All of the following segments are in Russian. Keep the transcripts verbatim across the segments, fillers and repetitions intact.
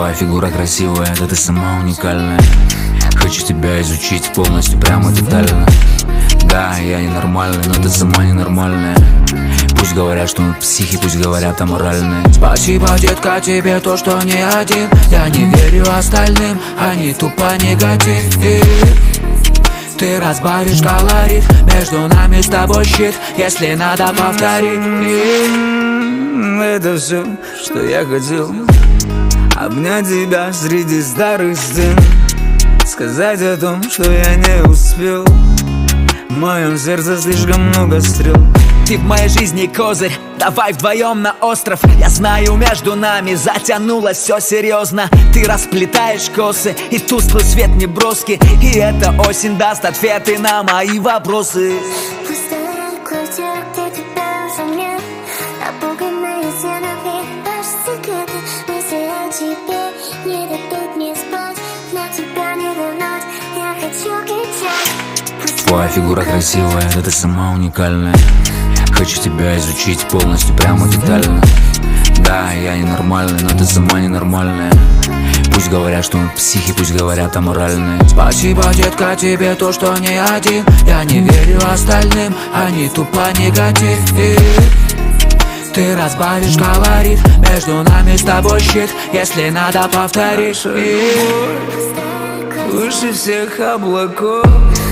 Твоя фигура красивая, да ты сама уникальная. Хочу тебя изучить полностью, прямо детально. Да, я ненормальный, но ты сама ненормальная. Пусть говорят, что мы психи, пусть говорят аморальные. Спасибо, детка, тебе то, что не один. Я не верю остальным, они тупо негатив. И ты разбавишь колорит, между нами с тобой щит, если надо повторить. И это все, что я хотел. Обнять тебя среди старых стен, сказать о том, что я не успел. В моем сердце слишком много стрел. Ты в моей жизни козырь, давай вдвоем на остров. Я знаю, между нами затянулось все серьезно. Ты расплетаешь косы, и тусклый свет не броски. И эта осень даст ответы на мои вопросы. Пустая квартира, где тебя уже нет. Напуганные стены, наши секреты. Мысли о тебе не дадут мне спать, но тебя не вернуть, я хочу кричать. Твоя фигура красивая, да ты сама уникальная. Хочу тебя изучить полностью, прямо детально. Да, я ненормальный, но ты сама ненормальная. Пусть говорят, что мы психи, пусть говорят аморальные. Спасибо, детка, тебе то, что не один. Я не верю остальным, они тупо негатив. И ты разбавишь колорит, между нами с тобой щит, если надо повторишь. И выше всех облаков,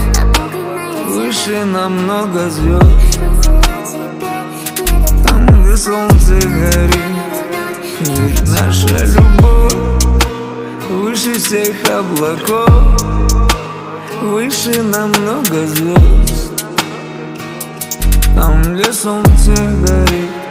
выше намного звезд. Там, где солнце горит, ведь наша любовь. Выше всех облаков, выше намного звезд. Там, где солнце горит.